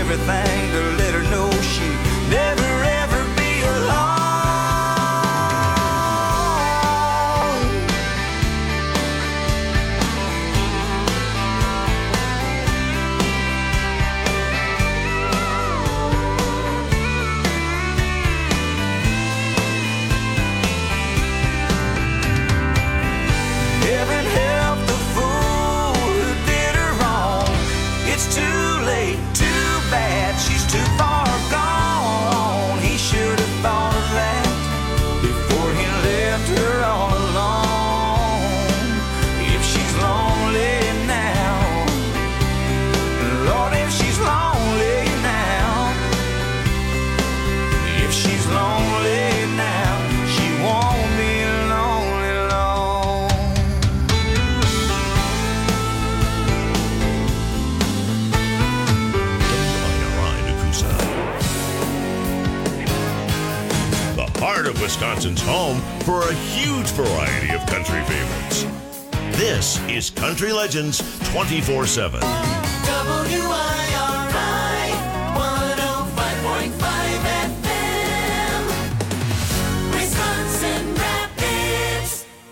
everything to let her know she never ever be alone. Heaven help the fool who did her wrong. It's too late, too bad, she's too far gone. He should have thought of that before he left her all alone. If she's lonely now, Lord, if she's lonely now, if she's lonely now, she won't be lonely long. The heart of Wisconsin's home for a huge variety of country favorites. This is Country Legends 24/7. WIRI 105.5 FM, Wisconsin Rapids.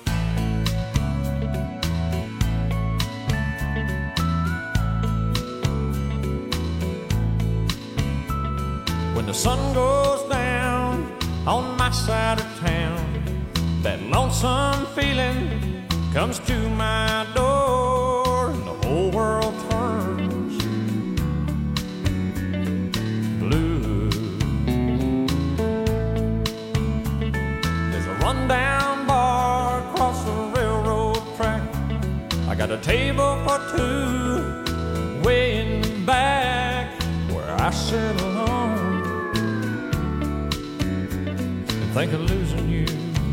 When the sun goes down on my side of town, that lonesome feeling comes to my door, and the whole world turns blue. There's a rundown bar across the railroad track. I got a table for two way in the back where I sit alone and think of losing you.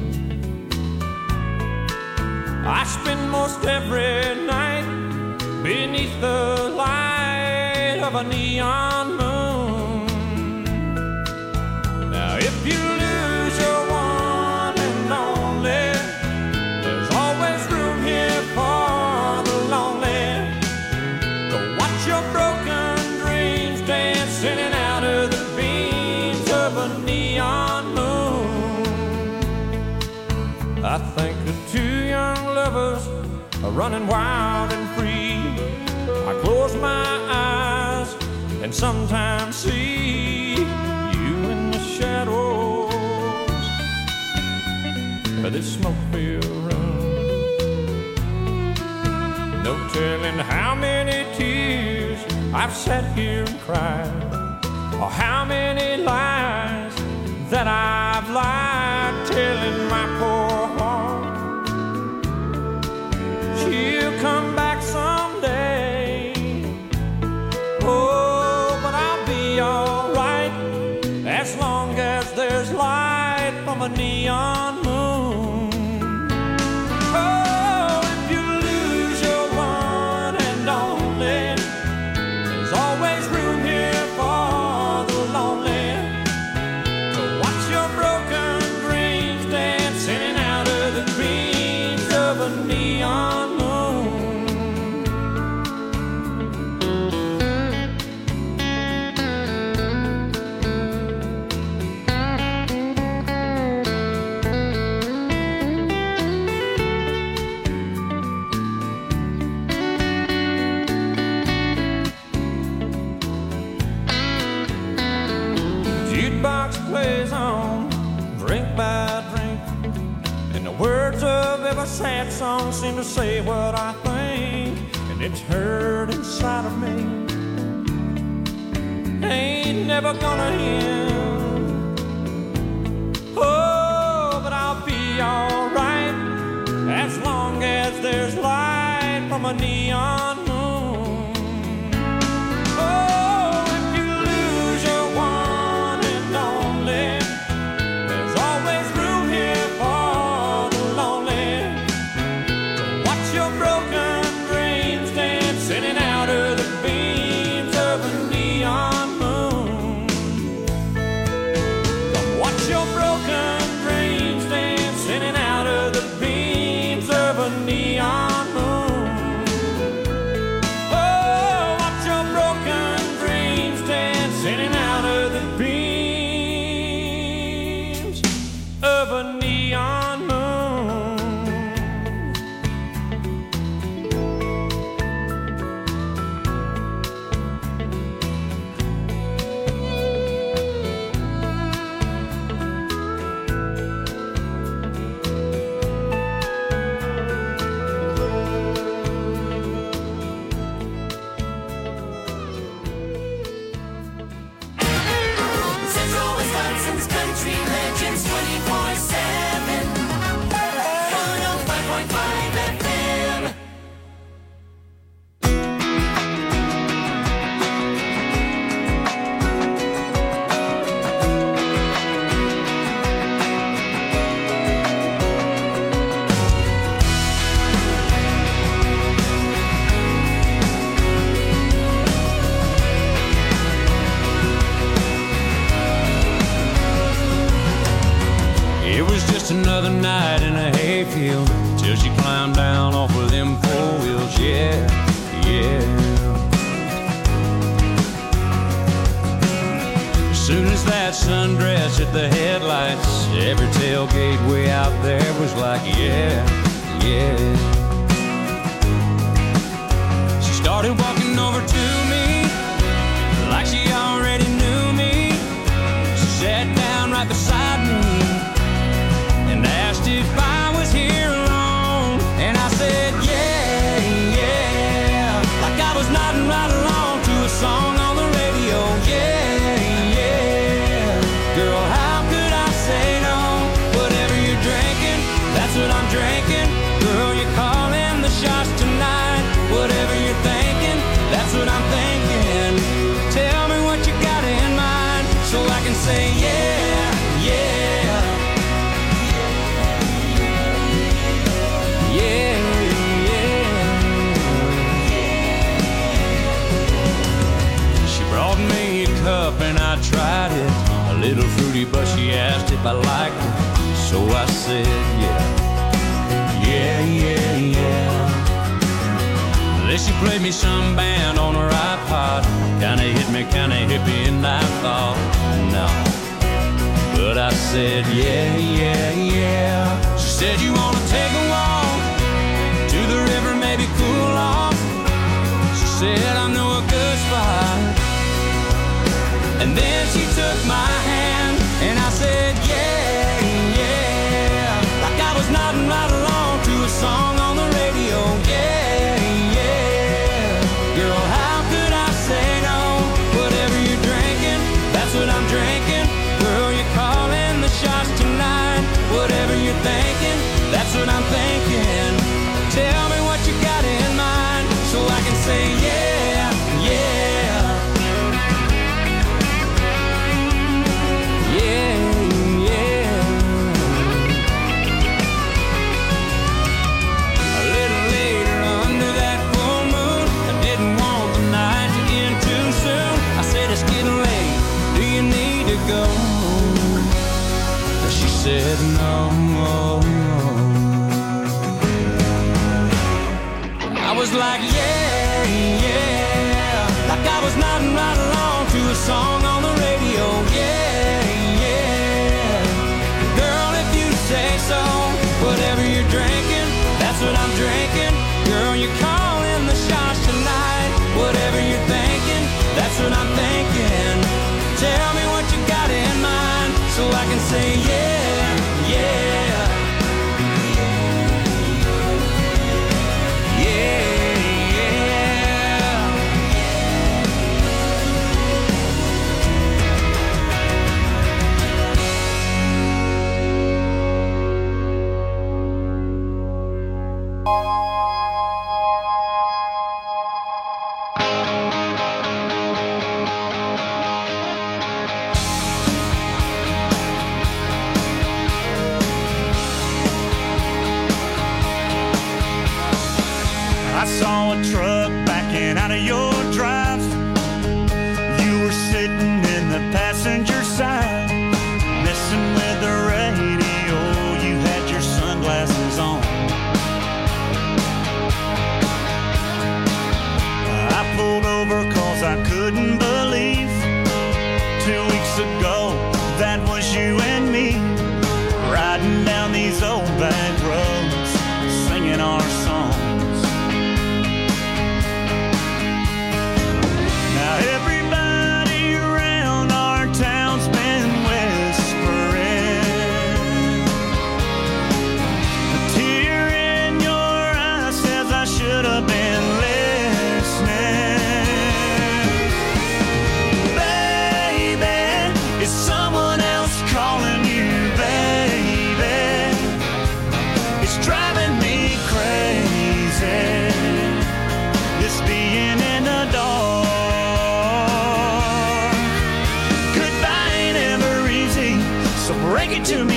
I spend most every night beneath the light of a neon moon. Now if you lose your one and only, there's always room here for the lonely. To watch your broken dreams dancing in and out of the beams of a neon moon. I think of two young lovers are running wild and free. I close my eyes and sometimes see you in the shadows of this smoke-filled room. No telling how many tears I've sat here and cried, or how many lies that I've lied, telling my poor heart she'll come back someday. Oh, but I'll be alright as long as there's light from a neon moon. Oh, if you lose your one and only, there's always room here for the lonely. To watch your broken dreams dance in and out of the dreams of a neon moon. Jukebox plays on, drink by drink, and the words of every sad song seem to say what I think, and it's hurt inside of me. Ain't never gonna end. Oh, but I'll be alright as long as there's light from a neon moon. Oh, if you lose your one and only, there's always room here for the lonely. To watch your broken dreams dance in and out of the beams of a neon moon. To watch your broken dreams dance in and out of the beams of a neon moon. of a neon moon. Central Wisconsin's Country Legends 24/7. 105.5 FM. It was just another night in a hayfield till she climbed down off of them 4 wheels. Yeah, yeah. As soon as that sundress hit the headlights, every tailgate way out there was like, yeah, yeah. She started walking over to me like she already knew me. She sat down right beside me and asked if I was here alone. And I said, yeah, yeah, like I was nodding right along to a song on the radio. Yeah, yeah, girl, how could I say no? Whatever you're drinking, that's what I'm drinking. Girl, you're calling the shots tonight. Whatever you're thinking, that's what I'm thinking. Tell me what you got in mind so I can say yeah, yeah. Yeah, yeah. She brought me a cup and I tried it. A little fruity, but she asked if I liked it. So I said, yeah, yeah, yeah, yeah. Then she played me some band on her iPod. Kinda hit me, kinda hippie, and I thought, no. But I said, yeah, yeah, yeah. She said, you wanna take a walk to the river, maybe cool off. She said, I know a good spot. And then she took my hand and I said, yeah, yeah, like I was nodding right along to a song on the radio. Yeah, yeah, girl, how could I say no? Whatever you're drinking, that's what I'm drinking. Girl, you're calling the shots tonight. Whatever you're thinking, that's what I'm thinking. Tell me what you got in mind so I can say yeah, yeah. Yeah, yeah. A little later under that full moon, I didn't want the night to end too soon. I said it's getting late, do you need to go? She said no. I was like, yeah, yeah, like I was nodding right along to a song on the radio. Yeah, yeah, girl, if you say so. Whatever you're drinking, that's what I'm drinking. Girl, you're calling the shots tonight. Whatever you're thinking, that's what I'm thinking. Tell me what you got in mind so I can say yeah, yeah. I saw a truck backing out of your drive. You were sitting in the passenger side, messing with the radio. You had your sunglasses on. I pulled over cause I couldn't believe 2 weeks ago that was you and me riding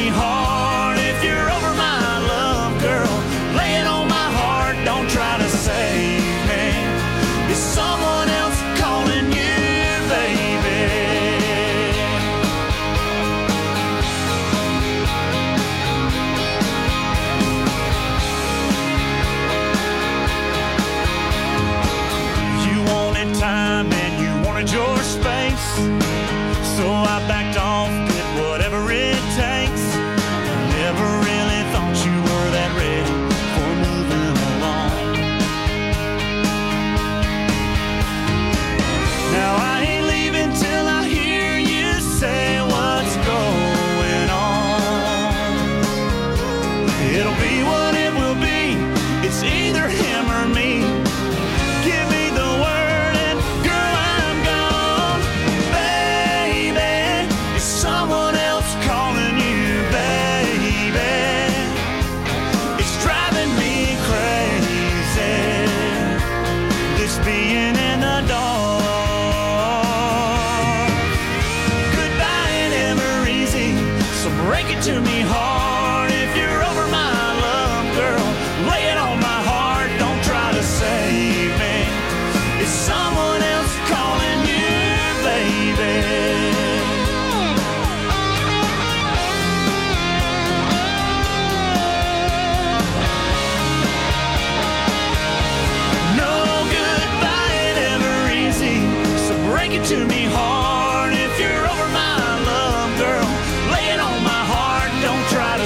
me hard if you're over my love, girl. Lay it on my heart, don't try to save me. Is someone else calling you, baby? You wanted time and you wanted your space, so I backed off, did whatever it takes. Never really thought you were that ready for moving along. Now I ain't leaving till I hear you say what's going on. It'll be what it will be, it's either him or me. Give me the word and girl, I'm gone. Baby, is someone else calling you, baby? It's driving me crazy, this being in the dark. Goodbye ain't ever easy, so break it to me hard. If you're over my love, girl, lay it on my heart, don't try to save me. Is someone else calling you, baby? No goodbye ain't ever easy, so break it to me hard. If you're over my love, girl, lay it on my heart, don't try to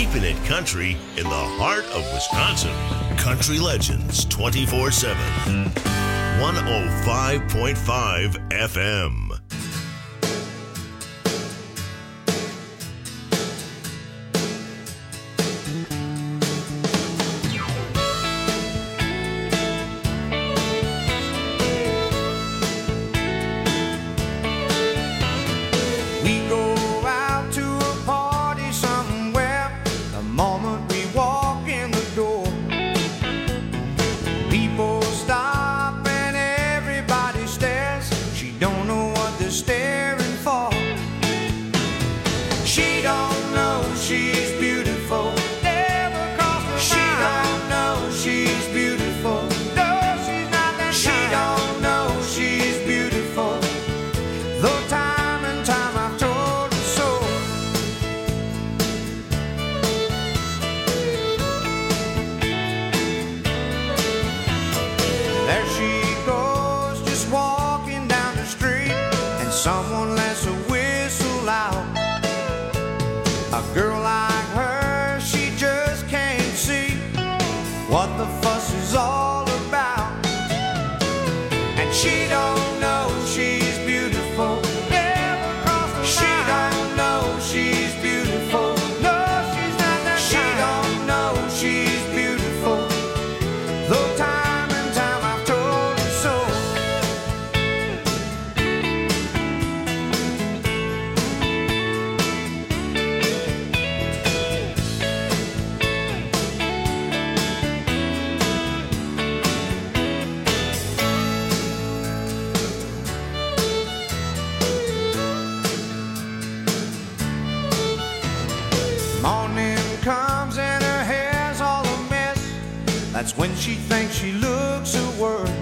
keeping it country in the heart of Wisconsin. Country Legends 24/7. 105.5 FM. That's when she thinks she looks her worst.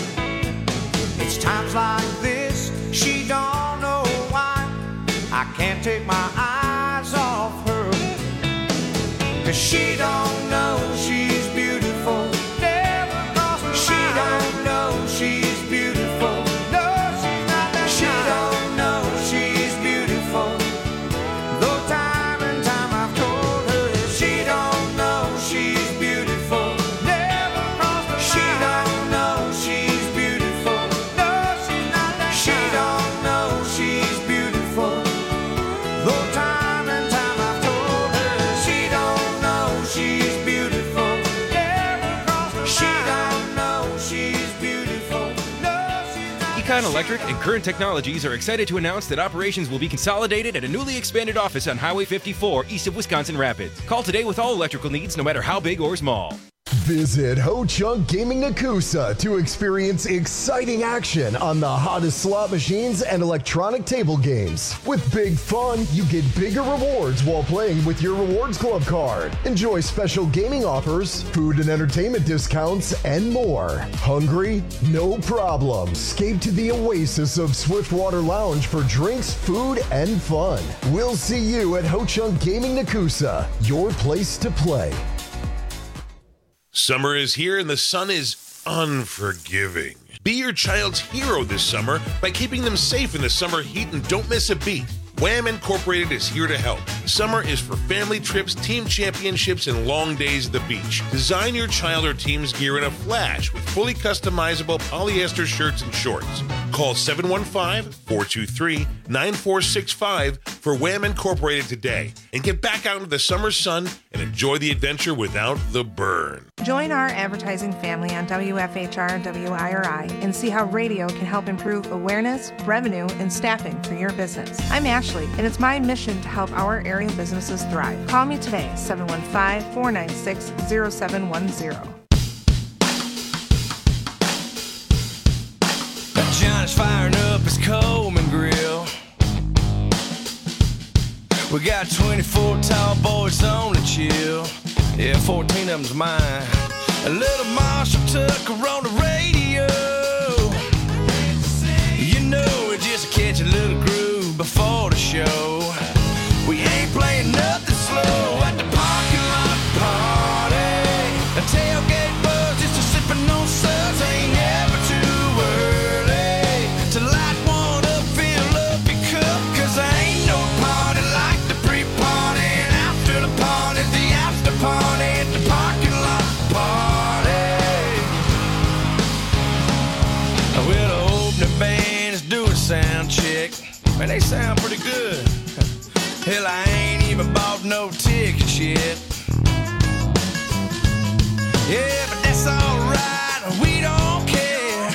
It's times like this, she don't know why I can't take my eyes off her. 'Cause she don't know she's beautiful. Never crossed her mind. She don't know she's beautiful. No, she's not that she kind. Don't know she's beautiful. Though time and time I've told her she don't know she's beautiful. Never crossed her mind. She don't know she's beautiful. No, she's not that she kind. Don't know she's beautiful. Though time and time I've told her she don't know she's beautiful. Never crossed her mind. She don't know she's beautiful. No, she's not. Econ Electric and Current Technologies are excited to announce that operations will be consolidated at a newly expanded office on Highway 54 east of Wisconsin Rapids. Call today with all electrical needs, no matter how big or small. Visit Ho Chunk Gaming Nakusa to experience exciting action on the hottest slot machines and electronic table games. With big fun, you get bigger rewards while playing with your Rewards Club card. Enjoy special gaming offers, food and entertainment discounts, and more. Hungry? No problem. Escape to the oasis of Swiftwater Lounge for drinks, food, and fun. We'll see you at Ho Chunk Gaming Nakusa, your place to play. Summer is here and the sun is unforgiving. Be your child's hero this summer by keeping them safe in the summer heat and don't miss a beat. Wham Incorporated is here to help. Summer is for family trips, team championships, and long days at the beach. Design your child or team's gear in a flash with fully customizable polyester shirts and shorts. Call 715-423-9465 for Wham Incorporated today and get back out into the summer sun and enjoy the adventure without the burn. Join our advertising family on WFHR WIRI and see how radio can help improve awareness, revenue, and staffing for your business. I'm Ashley, and it's my mission to help our area businesses thrive. Call me today, 715-496-0710. Johnny's firing up his Coleman grill. We got 24 tall boys on the chill. Yeah, 14 of them's mine. A little Marshall Tucker on the radio. You know, we just catch a little groove before the show. We ain't playing nothing slow at the parking lot party. A tailgate buzz just a sipping on suds. Ain't never too early to light one up, fill up your cup. 'Cause ain't no party like the pre-party and after the party. no tickets yet. Yeah, but that's alright, we don't care.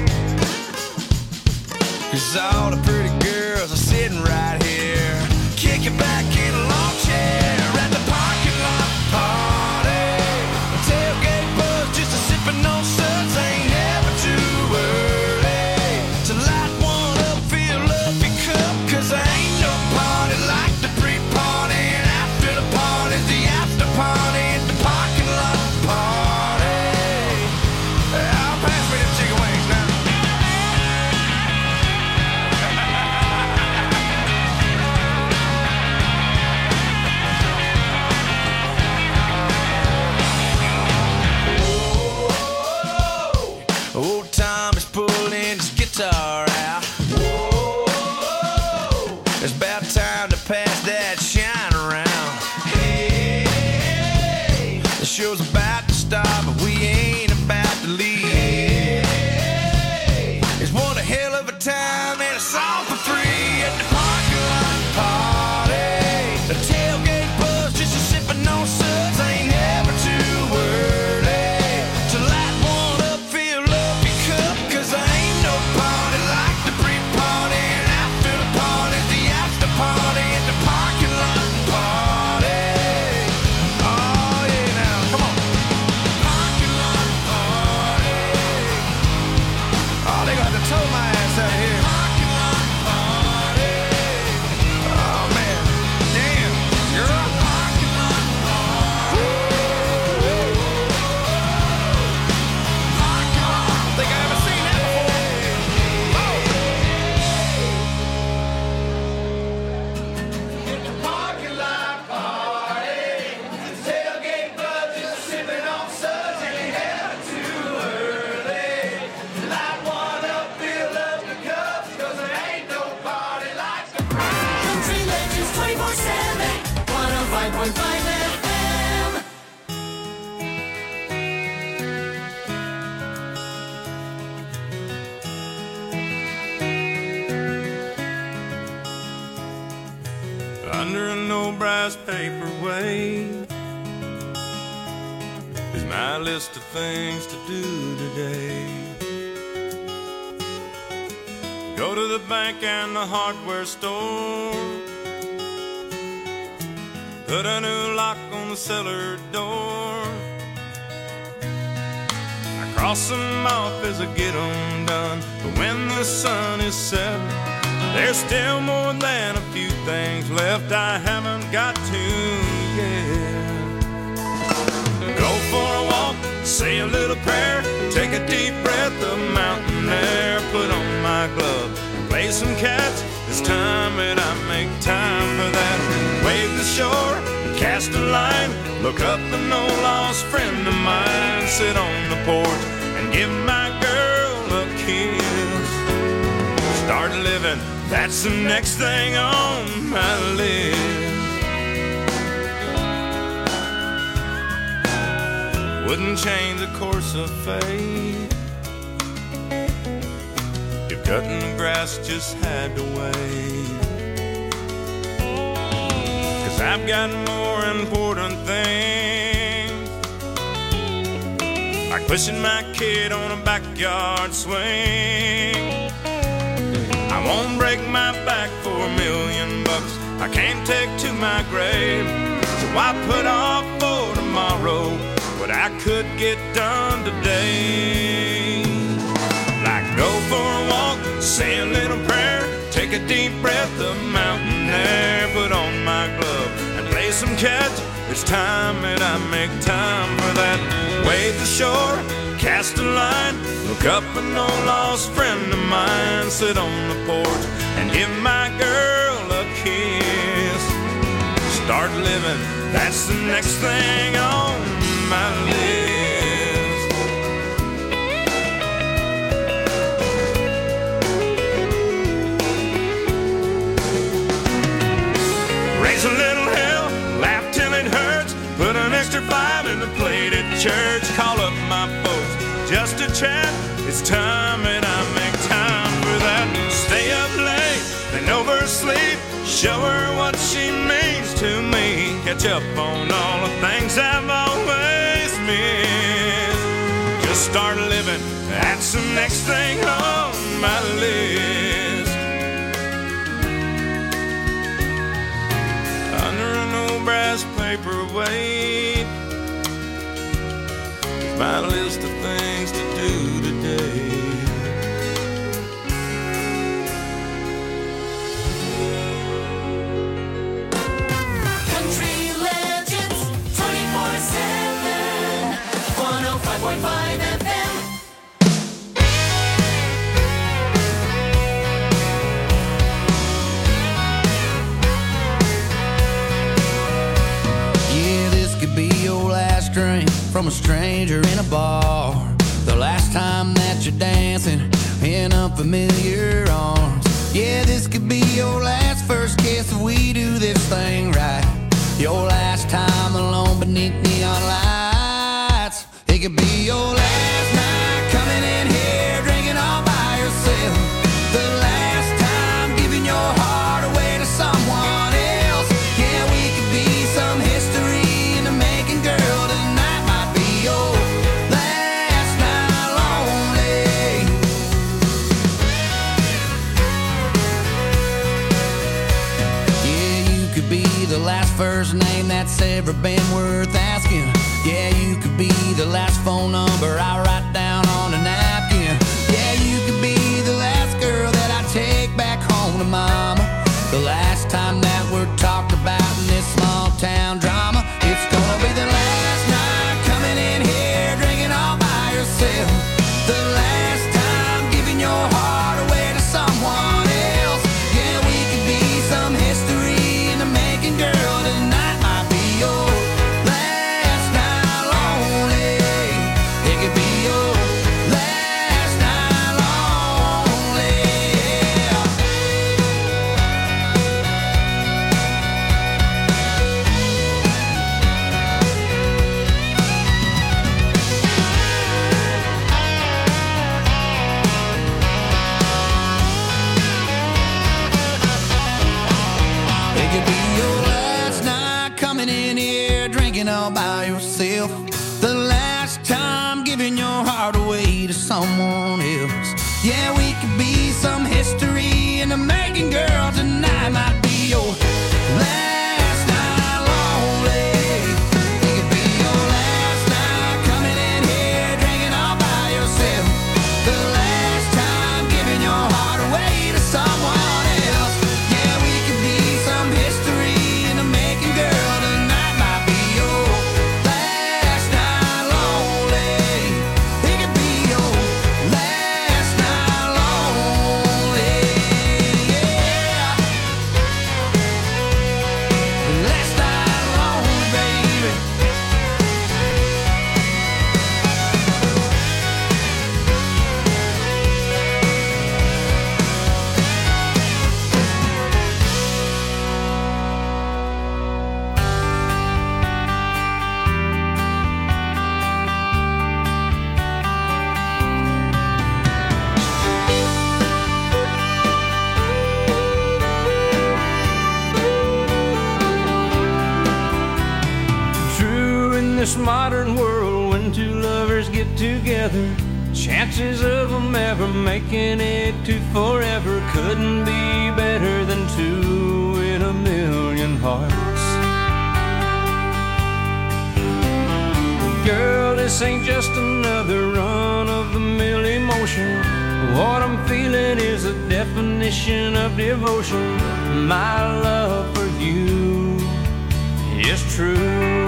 'Cause all the pretty girls are sitting right here, kicking back in a lawn chair at the parking lot party. A tailgate buzz, just a sipping on suds. Ain't never too early to light one up, fill up your cup. 'Cause there ain't no party like the pre-party, and after the party's the after party at the parking lot party. I'll pass me the chicken wings now. Old Tom is pulling his guitar out. It's about time to pass that shine around. Hey, the show's about to start, but we ain't about to leave. It's one hell of a time and it's all for free at the parking lot party. The tailgate buzz, just a sipping on suds. Ain't never too early to light one up, fill up your cup. 'Cause there ain't no party like the pre-party, and after the party's the after party at the parking lot party. Oh yeah, now come on. Parking lot party. Oh, they got to tow my ass out of here. Parking lot party. Oh man, damn, girl. Parking lot party. Parking lot. Think I ever seen that before? Parking lot party. Tailgate buzz, just sipping on suds. Ain't never too early. Light one up, fill up the cups. 'Cause there ain't no party like the Country Legends 24/7, 105.5 FM. Under an old brass paperweight is my list of things to do today. Go to the bank and the hardware store, put a new lock on the cellar door. I cross them off as I get them done, but when the sun is set, there's still more than a few things left I haven't got to yet. Go for a walk, say a little prayer, take a deep breath of mountain air, put on my glove, play some catch. It's time that I make time for that. Wave the shore, cast a line, look up an old lost friend of mine, sit on the porch and give my girl a kiss. Start living, that's the next thing on my list. Wouldn't change the course of fate if cutting the grass just had to wait. 'Cause I've got more important things, like pushing my kid on a backyard swing. I won't break my back for $1,000,000 I can't take to my grave. So I put off for tomorrow what I could get done today. Like go for a walk, say a little prayer, take a deep breath of mountain air, put on my glove and play some catch. It's time that I make time for that. Wave the shore, cast a line, look up an old lost friend of mine, sit on the porch and give my girl a kiss. Start living, that's the next thing on my list. Raise a little hell, laugh till it hurts, put an extra 5 in the plate at church, call up my folks just to chat. It's time that I make time for that. Stay up late and oversleep, show her what she means to me. catch up on all the things I've always missed. Just start living, that's the next thing on my list. Under an old brass paperweight, my list of things to do today. Country Legends 24/7 105.5 FM. Yeah, this could be your last drink from a stranger in a bar. The last time that you're dancing in unfamiliar arms. Yeah, this could be your last first kiss if we do this thing right. Your last time alone beneath neon lights. It could be your last night coming in here drinking all by yourself. The last time giving your heart away to someone else. Yeah, we could be some history in the making, girl. Tonight might be your last night lonely. Yeah, you could be the last first name that's ever been worth asking. Yeah, you could be the last phone number I write down on a napkin. Yeah, you could be the last girl that I take back home to mama. The last time that we're talked about in this small town drama. It's gonna be the last night coming in here drinking all by yourself. The last time giving your heart away to someone else. Yeah, we could be some history in the making, girl. Tonight might be your last night lonely. It could be your last night lonely. Yeah. It could be your last night coming in here drinking all by yourself. The last time giving your heart away to someone else. Yeah, we could be some history in the making, girl. Tonight might be your last night lonely. It could be your last night coming in here drinking all by yourself. The last time giving your heart away to someone else. Yeah, we could be some history in the making, girl. Tonight might be your last night lonely. It could be your last night lonely. Yeah. Last night lonely, baby. True, in this modern world, when two lovers get together, chances of them ever making it to forever couldn't be better than two in a million hearts. Girl, this ain't just another run-of-the-mill emotion. What I'm feeling is a definition of devotion. My love for you is true.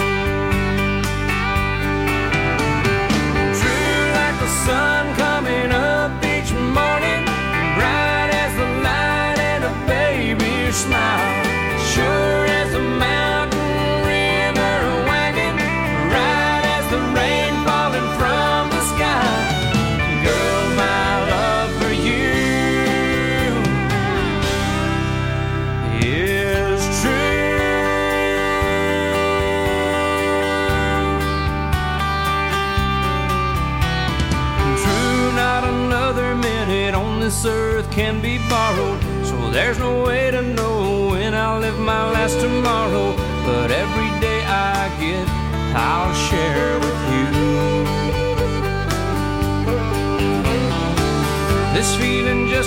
True like the sun coming up each morning, bright as the light and a baby's smile. Sure as a mountain river wagging, right as the rain falling from the sky. Girl, my love for you is true. True, not another minute on this earth can be borrowed, so there's no way to know when I'll live my last tomorrow. But every day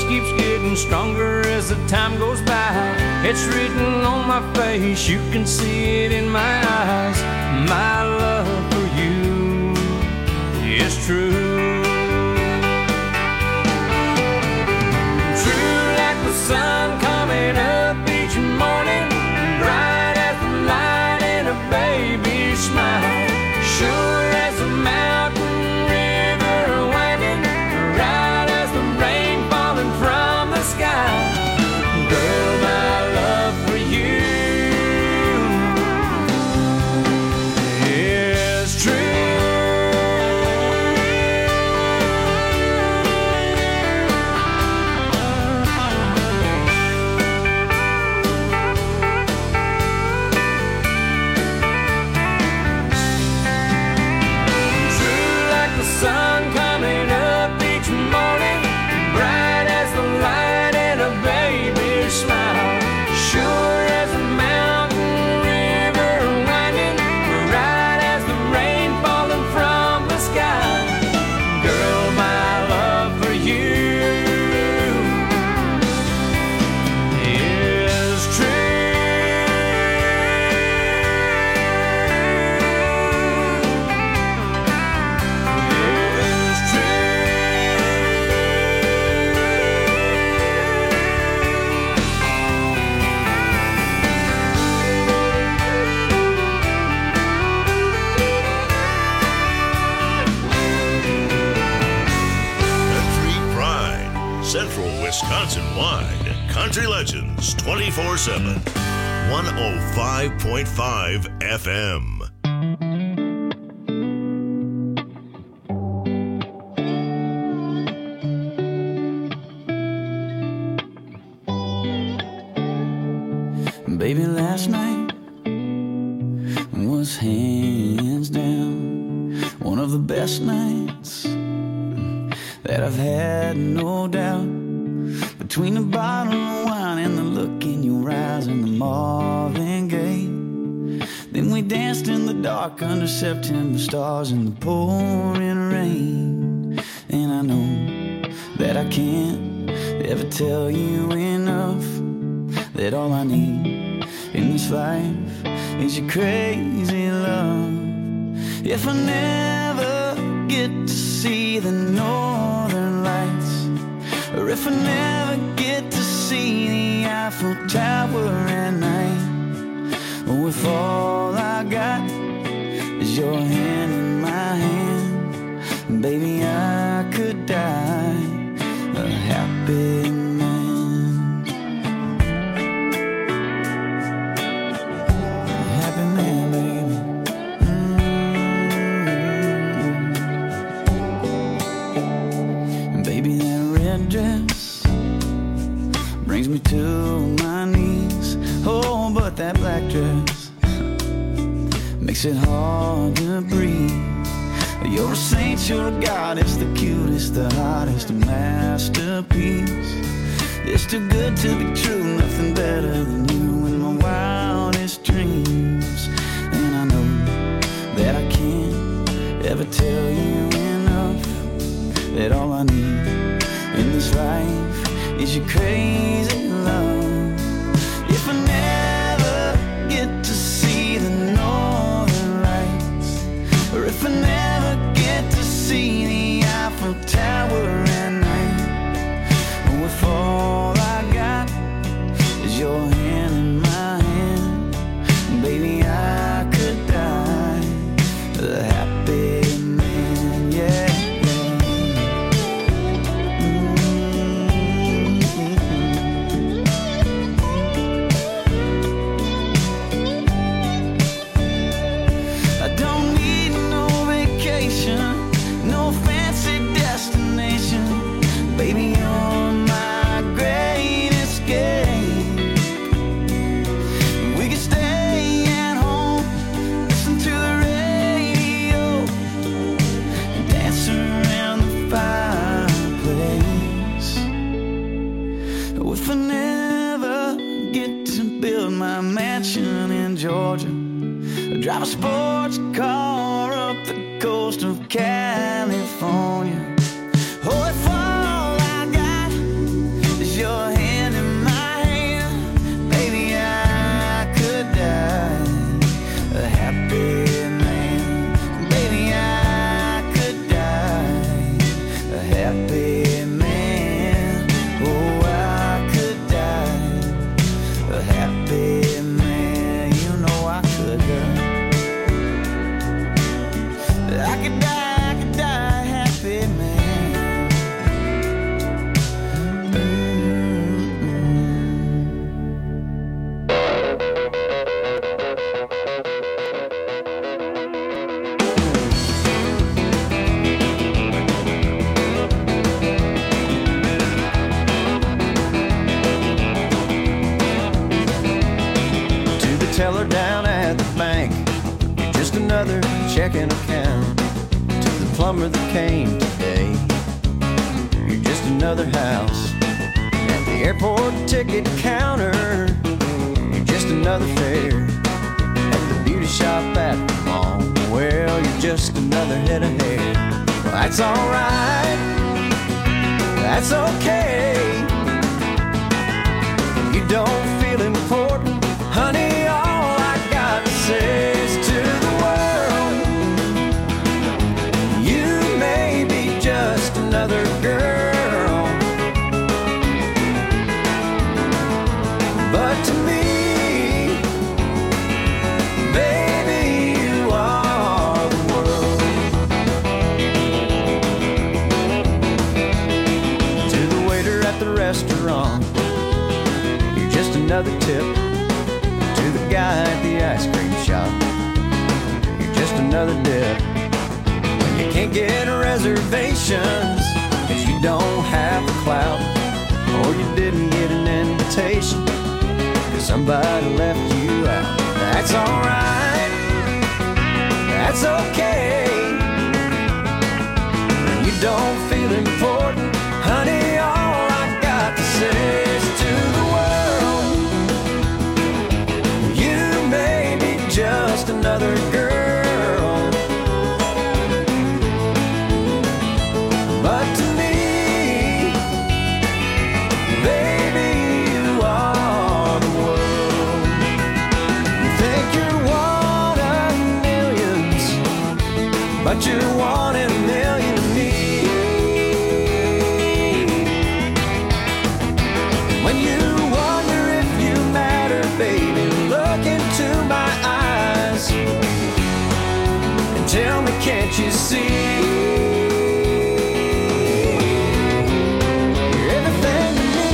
just keeps getting stronger as the time goes by. It's written on my face, you can see it in my eyes. My love for you is true. True like the sun coming up each morning, bright as the light in a baby's smile. Sure as a mountain river winding, right as the rain falling from the sky. Girl, my love for you is true. Sun coming up each morning, bright as the light in a baby's smile. Sure as a mountain river winding, right as the rain falling from the sky. Girl, my love for you is true. Central Wisconsin-wide. Country Legends 24/7. 105.5 FM. Baby, last night was hands down one of the best nights that I've had, no doubt. Between the bottle of wine and the look in your eyes and the Marvin Gaye, then we danced in the dark under September stars in the pouring rain. And I know that I can't ever tell you enough that all I need in this life is your crazy love. If I never get to see the northern lights, or if I never get to see the Eiffel Tower at night, or if all I got is your hand in my hand, baby, I could die a happy man. A happy man, baby. Baby, that red dress brings me to my knees. Oh, but that black dress makes it hard to breathe. You're a saint, you're a goddess, the cutest, the hottest, a masterpiece. It's too good to be true, nothing better than you in my wildest dreams. And I know that I can't ever tell you enough that all I need in this life is your crazy love. If I never get to see the northern lights, or if I never get to see the Eiffel Tower at night, or if all I got is your hand in my hand, baby, I could die a happy man, yeah. Baby, you're my great escape. We can stay at home, listen to the radio, and dance around the fireplace. If I never get to build my mansion in Georgia, drive a sports car up the coast of California, oh, if all I got good girl. I could die a happy man. To the teller down at the bank, you're just another checking account. To the plumber that came today, you're just another house. At the airport ticket counter, you're just another fare. At the beauty shop at the mall, well, you're just another head of hair. Well, that's alright, that's okay. You don't feel important, honey, all I got to say is to the world, you may be just another girl, but to me, baby, you are the world. To the waiter at the restaurant, you're just another tip. To the guy at the ice cream shop, you're just another dip. When you can't get reservations, cause you don't have the clout, or you didn't get an invitation, cause somebody left you out. That's alright, that's okay. When you don't feel important, honey, all I got to say is to the world, you may be just another girl, but to me, baby, you are the world. You think you're one of millions, but you're one in a million to me. When you wonder if you matter, baby, look into my eyes and tell me, can't you see? You're everything to me.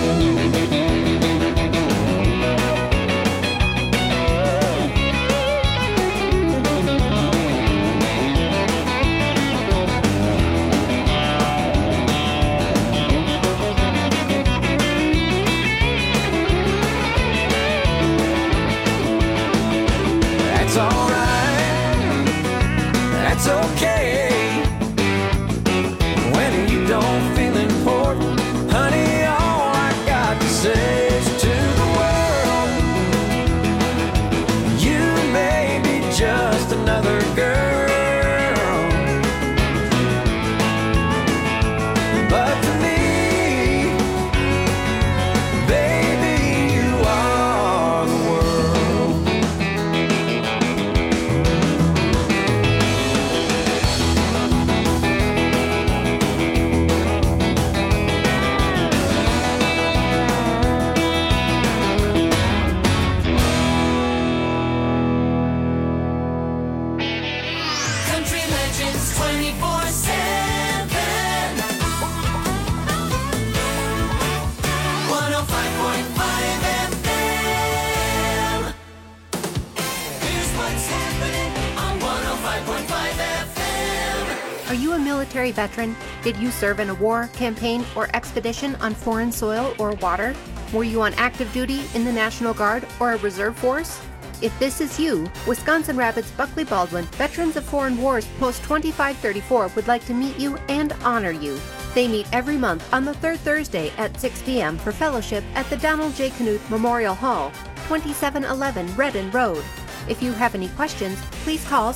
That's alright, that's okay. When you don't feel important, honey, all I got to say is to the world, you may be just another girl, but to me, baby, you are the world. Country Legends 24/7. 105.5 FM. Here's what's happening on 105.5 FM. Are you a military veteran? Did you serve in a war, campaign, or expedition on foreign soil or water? Were you on active duty in the National Guard or a reserve force? If this is you, Wisconsin Rapids Buckley Baldwin Veterans of Foreign Wars Post 2534 would like to meet you and honor you. They meet every month on the third Thursday at 6 p.m. for fellowship at the Donald J. Knuth Memorial Hall, 2711 Redden Road. If you have any questions, please call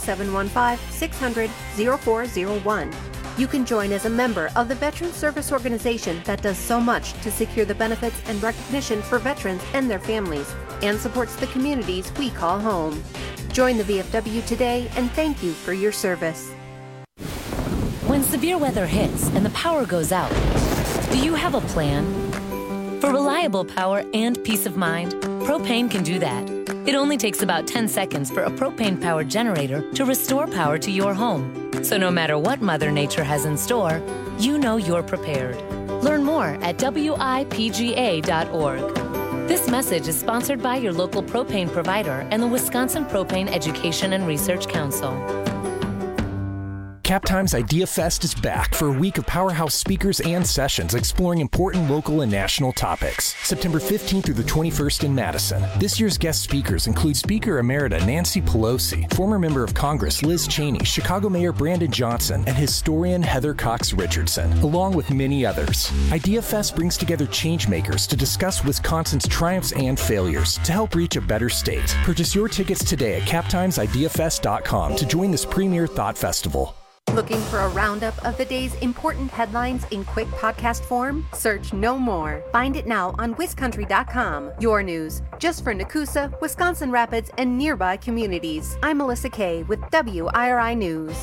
715-600-0401. You can join as a member of the Veteran Service Organization that does so much to secure the benefits and recognition for veterans and their families, and supports the communities we call home. Join the VFW today, and thank you for your service. When severe weather hits and the power goes out, do you have a plan? For reliable power and peace of mind, propane can do that. It only takes about 10 seconds for a propane-powered generator to restore power to your home. So no matter what Mother Nature has in store, you know you're prepared. Learn more at wipga.org. This message is sponsored by your local propane provider and the Wisconsin Propane Education and Research Council. Captime's Idea Fest is back for a week of powerhouse speakers and sessions exploring important local and national topics. September 15th through the 21st in Madison. This year's guest speakers include Speaker Emerita Nancy Pelosi, former member of Congress Liz Cheney, Chicago Mayor Brandon Johnson, and historian Heather Cox Richardson, along with many others. Idea Fest brings together changemakers to discuss Wisconsin's triumphs and failures to help reach a better state. Purchase your tickets today at captimesideafest.com to join this premier thought festival. Looking for a roundup of the day's important headlines in quick podcast form? Search No More. Find it now on wiscountry.com. Your news, just for Nakusa, Wisconsin Rapids, and nearby communities. I'm Melissa Kay with WIRI News.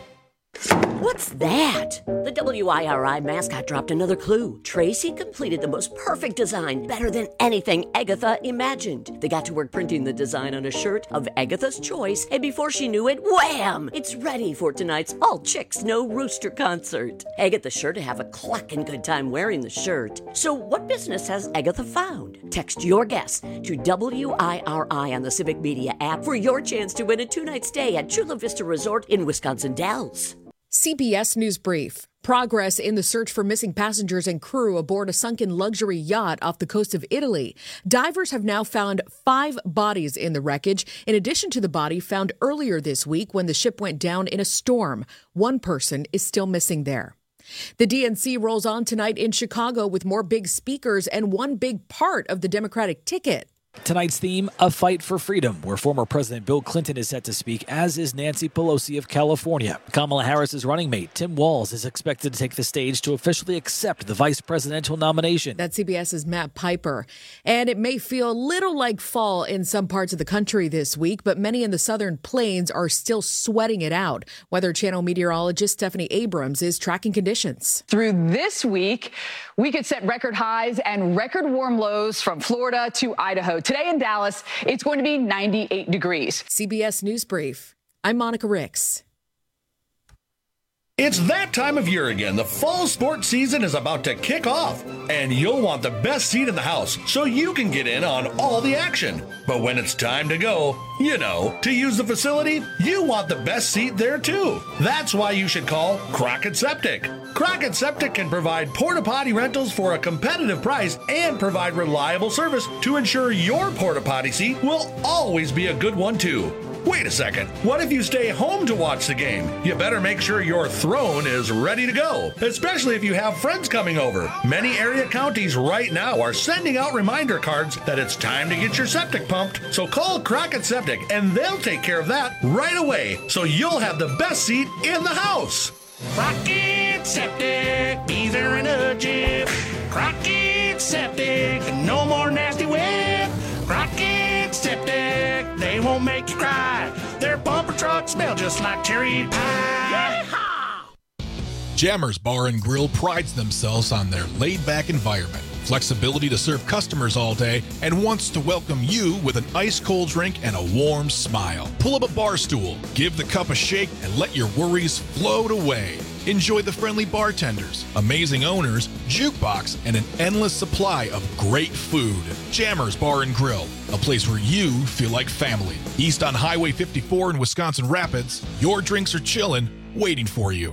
What's that? The WIRI mascot dropped another clue. Tracy completed the most perfect design, better than anything Agatha imagined. They got to work printing the design on a shirt of Agatha's choice, and before she knew it, wham! It's ready for tonight's All Chicks No Rooster concert. Agatha's sure to have a clucking good time wearing the shirt. So what business has Agatha found? Text your guess to WIRI on the Civic Media app for your chance to win a 2-night stay at Chula Vista Resort in Wisconsin Dells. CBS News Brief. Progress in the search for missing passengers and crew aboard a sunken luxury yacht off the coast of Italy. Divers have now found 5 bodies in the wreckage, in addition to the body found earlier this week when the ship went down in a storm. One person is still missing there. The DNC rolls on tonight in Chicago with more big speakers and one big part of the Democratic ticket. Tonight's theme, a fight for freedom, where former President Bill Clinton is set to speak, as is Nancy Pelosi of California. Kamala Harris's running mate, Tim Walz, is expected to take the stage to officially accept the vice presidential nomination. That's CBS's Matt Piper. And it may feel a little like fall in some parts of the country this week, but many in the southern plains are still sweating it out. Weather Channel meteorologist Stephanie Abrams is tracking conditions. Through this week, we could set record highs and record warm lows from Florida to Idaho. Today in Dallas, it's going to be 98 degrees. CBS News Brief. I'm Monica Ricks. It's that time of year again. The fall sports season is about to kick off, and you'll want the best seat in the house so you can get in on all the action. But when it's time to go, to use the facility, you want the best seat there too. That's why you should call Crockett Septic. Crockett Septic can provide porta potty rentals for a competitive price and provide reliable service to ensure your porta potty seat will always be a good one too. Wait a second, what if you stay home to watch the game? You better make sure your throne is ready to go, especially if you have friends coming over. Many area counties right now are sending out reminder cards that it's time to get your septic pumped, so call Crockett Septic and they'll take care of that right away, so you'll have the best seat in the house. Crockett Septic, be there in a jiff. Crockett Septic, no more nasty whip. Crockett Septic, they won't make you cry. Their bumper trucks smell just like cherry pie. Yeehaw! Jammers Bar and Grill prides themselves on their laid-back environment, flexibility to serve customers all day, and wants to welcome you with an ice-cold drink and a warm smile. Pull up a bar stool, give the cup a shake, and let your worries float away. Enjoy the friendly bartenders, amazing owners, jukebox, and an endless supply of great food. Jammers Bar and Grill, a place where you feel like family. East on Highway 54 in Wisconsin Rapids, your drinks are chillin', waiting for you.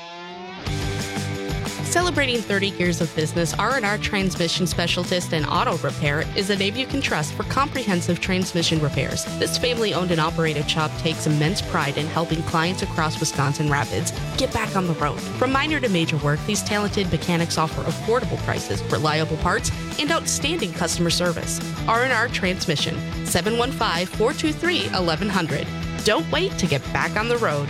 Celebrating 30 years of business, R&R Transmission Specialist and Auto Repair is a name you can trust for comprehensive transmission repairs. This family-owned and operated shop takes immense pride in helping clients across Wisconsin Rapids get back on the road. From minor to major work, these talented mechanics offer affordable prices, reliable parts, and outstanding customer service. R&R Transmission, 715-423-1100. Don't wait to get back on the road.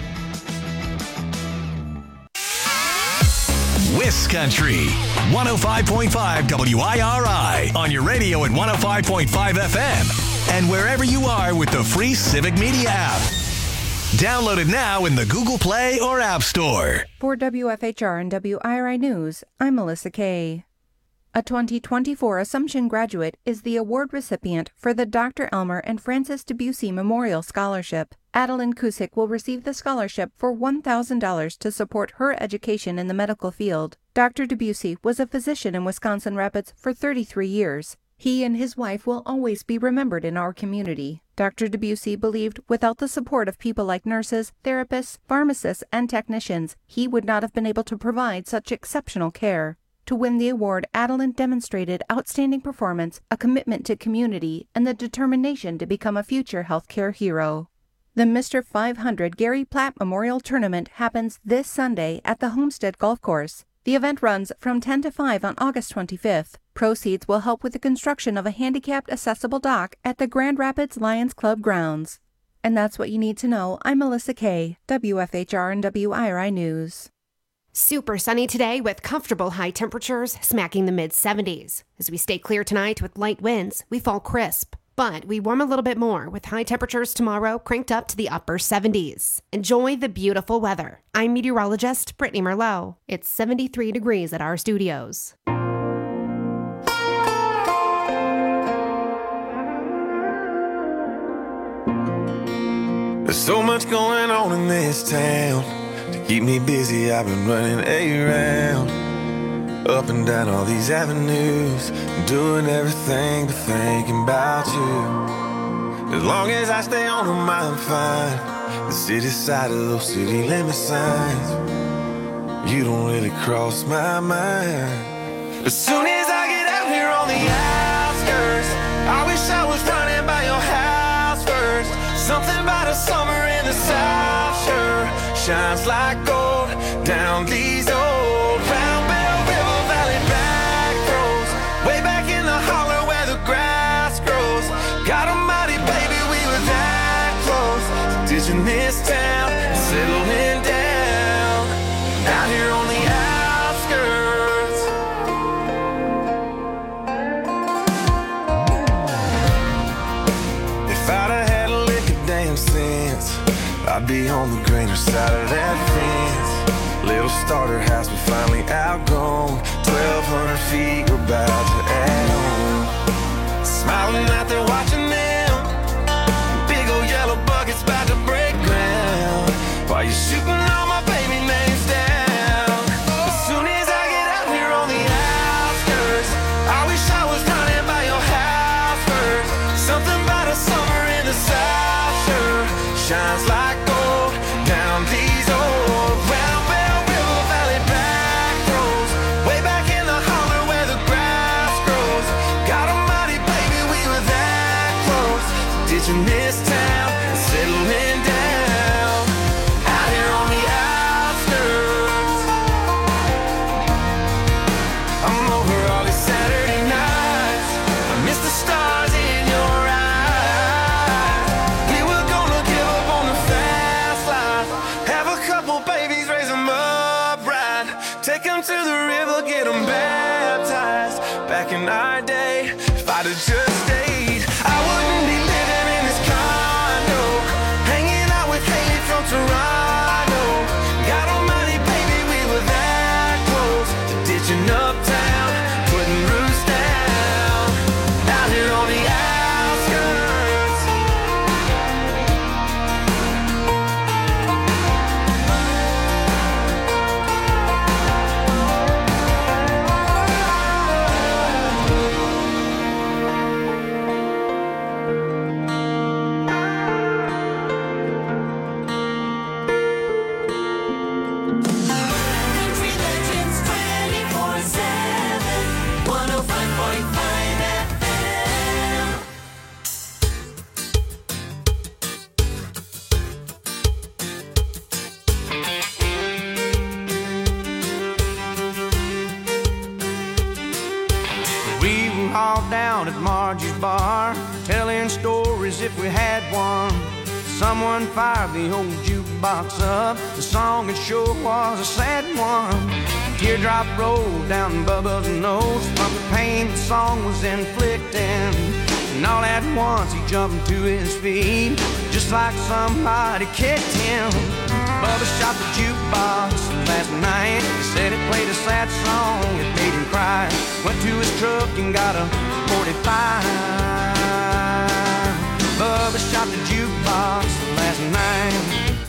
Wiscountry, 105.5 WIRI on your radio at 105.5 FM and wherever you are with the free Civic Media app. Download it now in the Google Play or App Store. For WFHR and WIRI News, I'm Melissa Kay. A 2024 Assumption graduate is the award recipient for the Dr. Elmer and Frances Debussy Memorial Scholarship. Adeline Cusick will receive the scholarship for $1,000 to support her education in the medical field. Dr. Debussy was a physician in Wisconsin Rapids for 33 years. He and his wife will always be remembered in our community. Dr. Debussy believed without the support of people like nurses, therapists, pharmacists, and technicians, he would not have been able to provide such exceptional care. To win the award, Adeline demonstrated outstanding performance, a commitment to community, and the determination to become a future healthcare hero. The Mr. 500 Gary Platt Memorial Tournament happens this Sunday at the Homestead Golf Course. The event runs from 10 to 5 on August 25th. Proceeds will help with the construction of a handicapped accessible dock at the Grand Rapids Lions Club grounds. And that's what you need to know. I'm Melissa Kay, WFHR and WIRI News. Super sunny today with comfortable high temperatures smacking the mid-70s. As we stay clear tonight with light winds, we fall crisp. But we warm a little bit more with high temperatures tomorrow cranked up to the upper 70s. Enjoy the beautiful weather. I'm meteorologist Brittany Merlot. It's 73 degrees at our studios. There's so much going on in this town. To keep me busy, I've been running around, up and down all these avenues, doing everything but thinking about you. As long as I stay on them, I'm fine. The city side of those city limit signs, you don't really cross my mind. As soon as I get out here on the outskirts, I wish I was running by your house first. Something about a summer in the South sure shines like gold down these old Round Bell River Valley back roads, way back in the holler where the grass grows. God almighty, baby, we were that close to ditching this town and settling down out here on the outskirts. If I'd have had a lick of damn sense, I'd be on the greener side of that fence. Little starter house we finally outgrown, 1,200 feet we're about to add on. Smiling out there watching them, big old yellow buckets about to break ground, while you're shooting all my baby names down. As soon as I get out here on the outskirts, I wish I was running by your house first. Something about a summer in the South sure shines like gold down these old Round Bell River Valley back roads, way back in the holler where the grass grows. God almighty, baby, we were that close to ditching this town and settling down out here on the outskirts. I'm over all these Saturday nights, I miss the stars in your eyes. We were gonna give up on the fast life, have a couple babies, raise them up right, take them to the river, get them baptized. Back in our day, if I'd have just stayed, I wouldn't be living in this condo, hanging out with Haley from Toronto. God almighty, baby, we were that close to ditching uptown, putting roots down out here on the outskirts. Country Legends 24/7, 105.5 FM. We were all down at Margie's bar, telling stories if we had one. Someone fired the old jukebox up, the song it sure was a sad one. A teardrop rolled down Bubba's nose from the pain the song was inflicting. And all at once he jumped to his feet, just like somebody kicked him. Bubba shot the jukebox last night. He said it played a sad song, it made him cry. Went to his truck and got a 45. Bubba shot the jukebox last night.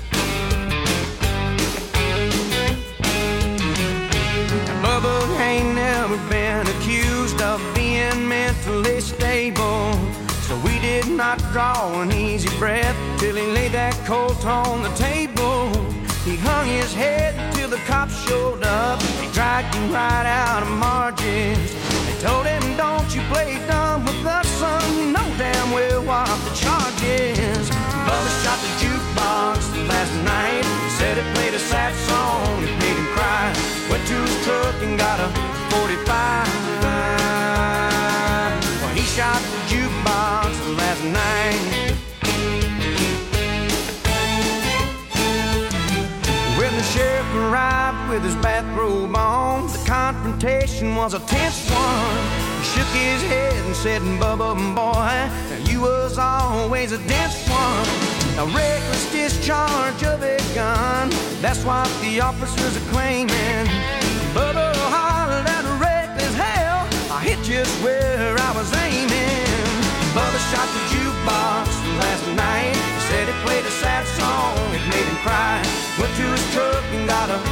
Bubba ain't never been accused of being mentally stable, so we did not draw an easy breath till he laid that Colt on the table. He hung his head till the cops showed up. They dragged him right out of Margie's. They told him, don't you play dumb with us, son. You know damn well what the charge is. Bubba shot the jukebox last night. He said it played a sad song, it made him cry. Went to his truck and got a 45. Well, he shot the jukebox last night. When the sheriff arrived with his bathrobe on, the confrontation was a tense one. He shook his head and said, Bubba, boy, you was always a dense one. A reckless discharge of a gun, that's what the officers are claiming. Bubba hollered at reckless hell, I hit just where I was aiming. Bubba shot the jukebox last night. He said it played a sad song, it made him cry. Went to his truck and got a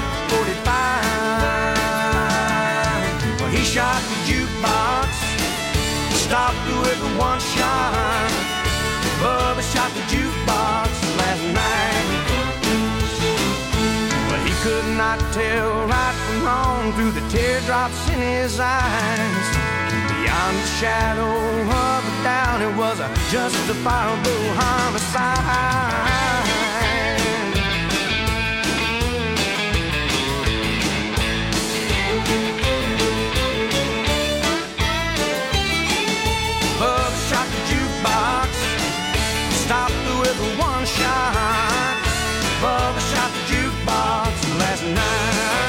45. Well, he shot the jukebox, stopped with one shot. Bubba shot the jukebox last night. Well, he could not tell right from wrong through the teardrops in his eyes. Beyond the shadow of a doubt, it was a justifiable homicide. Bubba shot the jukebox, stopped with one shot. Bubba shot the jukebox last night.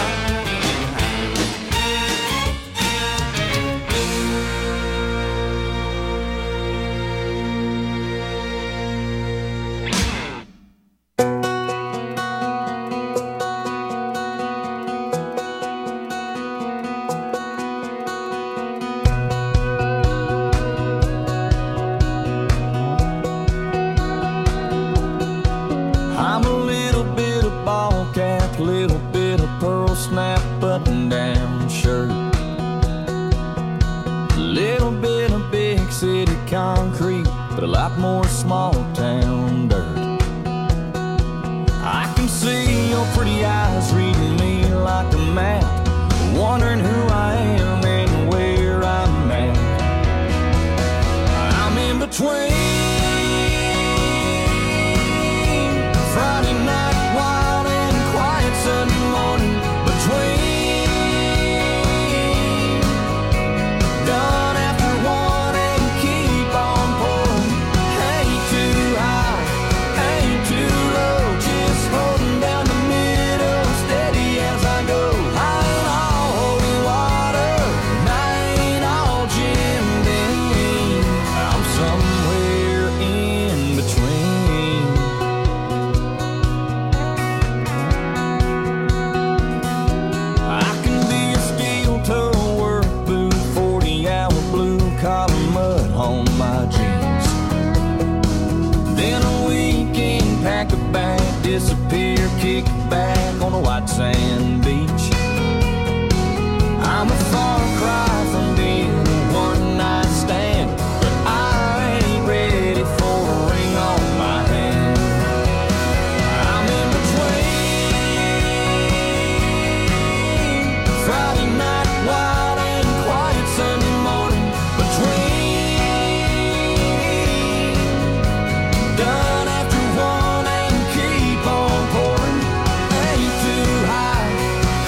Snap button down shirt, a little bit of big city concrete, but a lot more small town dirt. I can see your pretty eyes reading me like a map, wondering who I am and where I'm at. I'm in between Friday night wild and quiet Sunday morning. Done after one and keep on pouring. Ain't too high, ain't too low, just holding down the middle, steady as I go. I ain't all holy water, and I ain't all Jim Beam. I'm somewhere in between. I can be a steel-toe work boot, 40-hour blue-collar mud on my jeans. Then a weekend, pack a bag, disappear, kick back on a white sand beach. I'm a far cry from being a one-night stand, but I ain't ready for a ring on my hand. I'm in between Friday night wild and quiet Sunday morning. Between done after one and keep on pouring. Ain't too high,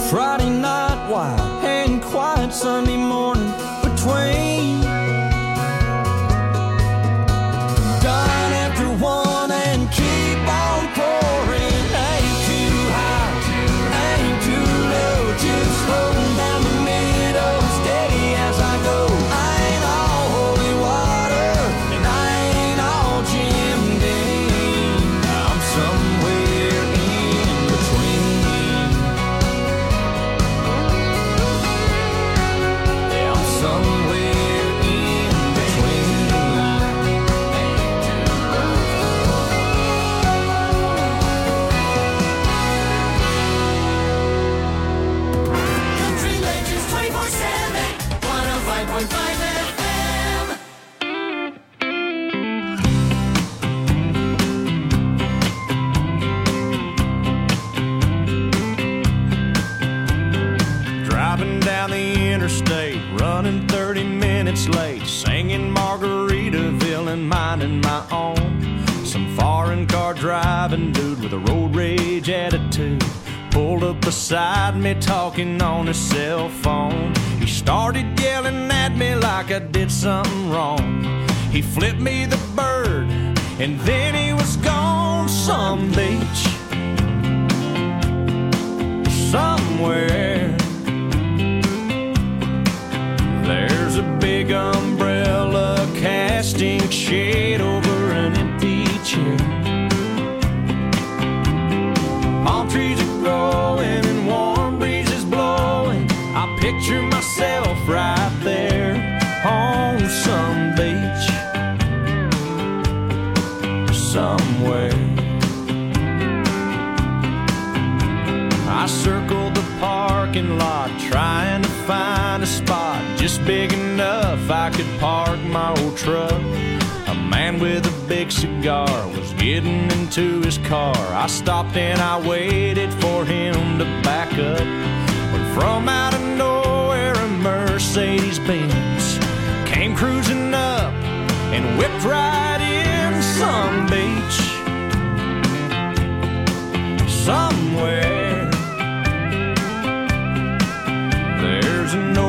Friday night wild and quiet Sunday morning between dine after one and keep on pouring. Ain't too high, ain't too low, just floating down the middle, steady as I go. I ain't all holy water and I ain't all Jim Dean. I'm somewhere in between. Yeah, I'm somewhere in between. Country Legends 24/7, 105.5 FM. Driving down the interstate, running 30 minutes late, singing Margaritaville and minding my own. Some foreign car driving dude with a road rage attitude pulled up beside me talking on his cell phone. He started yelling at me like I did something wrong. He flipped me the bird and then he was gone. Some beach somewhere, there's a big umbrella casting shade over an empty chair. Palm trees are growing and warm breezes blowing. I picture myself right there on some beach somewhere. I circled the parking lot trying to find a spot just big enough I could park my old truck. A man with a big cigar was getting into his car. I stopped and I waited for him to back up. When from out of nowhere a Mercedes-Benz came cruising up and whipped right in. Some beach somewhere, there's an